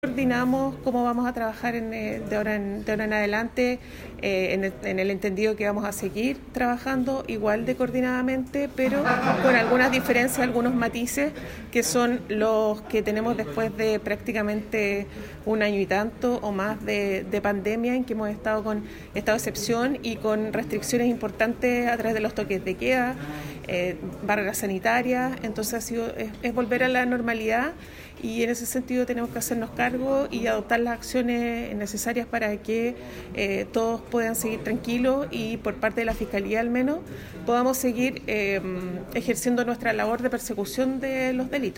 Coordinamos cómo vamos a trabajar de ahora en adelante, en el entendido que vamos a seguir trabajando igual de coordinadamente, pero con algunas diferencias, algunos matices que son los que tenemos después de prácticamente un año y tanto o más de pandemia, en que hemos estado con estado de excepción y con restricciones importantes a través de los toques de queda, barreras sanitarias. Entonces es volver a la normalidad, y en ese sentido tenemos que hacernos cargo y adoptar las acciones necesarias para que todos puedan seguir tranquilos, y por parte de la Fiscalía al menos podamos seguir ejerciendo nuestra labor de persecución de los delitos.